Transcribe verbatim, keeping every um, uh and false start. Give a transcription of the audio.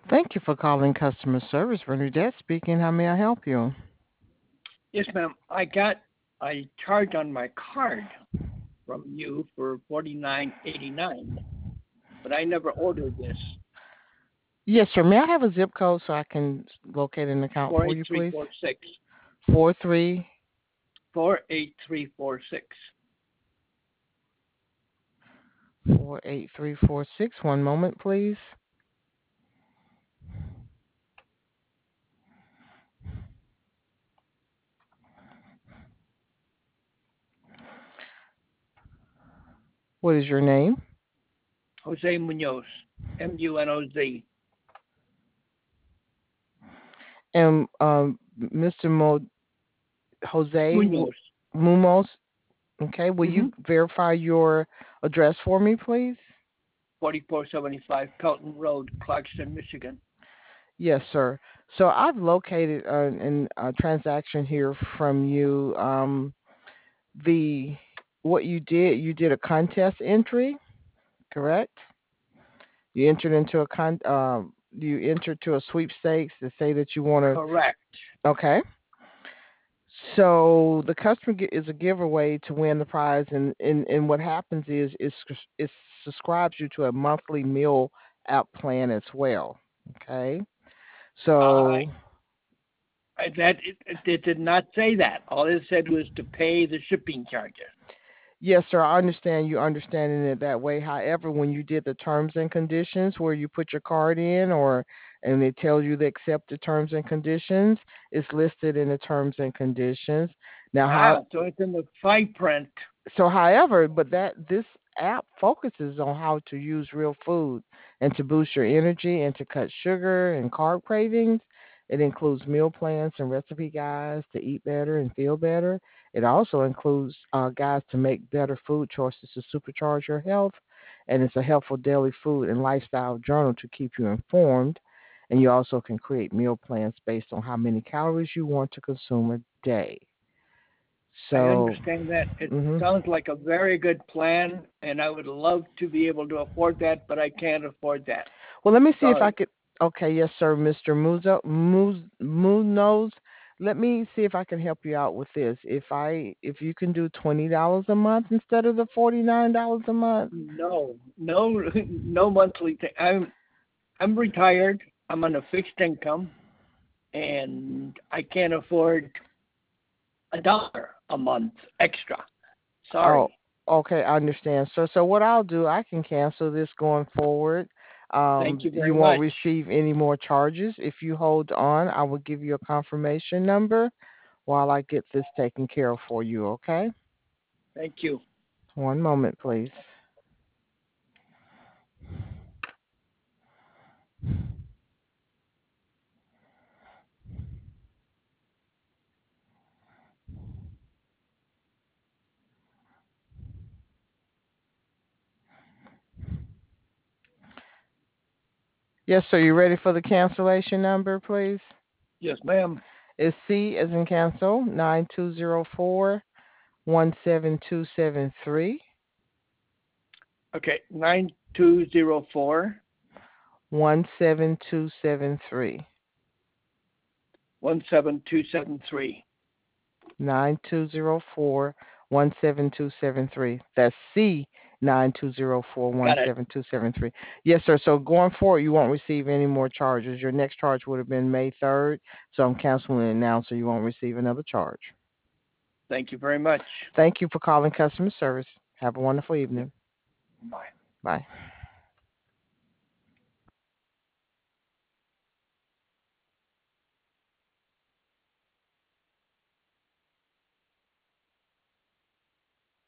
Thank you for calling customer service. Bernadette speaking. How may I help you? Yes, ma'am. I got a charge on my card from you for forty nine eighty nine, but I never ordered this. Yes, sir. May I have a zip code so I can locate an account Four for eight you, three please? four six. Four three Four eight three four six. four eight three four six. One moment, please. What is your name? Jose Munoz. M U N O Z. And um, Mister Mo Jose Munoz. Mumos. Okay. Will Mm-hmm. you verify your address for me, please? forty four seventy five Pelton Road, Clarkston, Michigan. Yes, sir. So I've located an, an, a transaction here from you. Um, the what you did, you did a contest entry, correct? You entered into a con. Um, you entered to a sweepstakes to say that you want to. Correct. Okay. So the customer gi- is a giveaway to win the prize, and, and, and what happens is is it subscribes you to a monthly meal app plan as well. Okay. I, So I that it, it did not say that. All it said was to pay the shipping charges. yes, sir, I understand you understanding it that way. However, when you did the terms and conditions where you put your card in or and it tells you to accept the terms and conditions, it's listed in the terms and conditions. Now, how Ah, so it's in the fine print. so however, but that this app focuses on how to use real food and to boost your energy and to cut sugar and carb cravings. It includes meal plans and recipe guides to eat better and feel better. It also includes uh, guides to make better food choices to supercharge your health. And it's a helpful daily food and lifestyle journal to keep you informed. And you also can create meal plans based on how many calories you want to consume a day. I So, understand that. It mhm. sounds like a very good plan, and I would love to be able to afford that, but I can't afford that. Well, let me see if I Sorry. could. Okay, yes, sir, Mister Muzo Muz Munoz. Let me see if I can help you out with this. If I if you can do twenty dollars a month instead of the forty nine dollars a month. No, no, no monthly thing. I'm I'm retired. I'm on a fixed income, and I can't afford a dollar a month extra. Oh, Sorry. okay, I understand, sir. So what I'll do, I can cancel this going forward. Thank Um, you you very won't much. receive any more charges. If you hold on, I will give you a confirmation number while I get this taken care of for you. Okay? Thank you. One moment, please. Yes, sir. You ready for the cancellation number, please? Yes, ma'am. It's C as in cancel, nine two zero four one seven two seven three Okay, nine two zero four one seven two seven three one seven two seven three. nine two zero four one seven two seven three. That's C nine two zero four one Got it. seven two seven three. Yes, sir. So going forward, you won't receive any more charges. Your next charge would have been May third, so I'm canceling it now, so you won't receive another charge. Thank you very much. Thank you for calling customer service. Have a wonderful evening. Bye. Bye.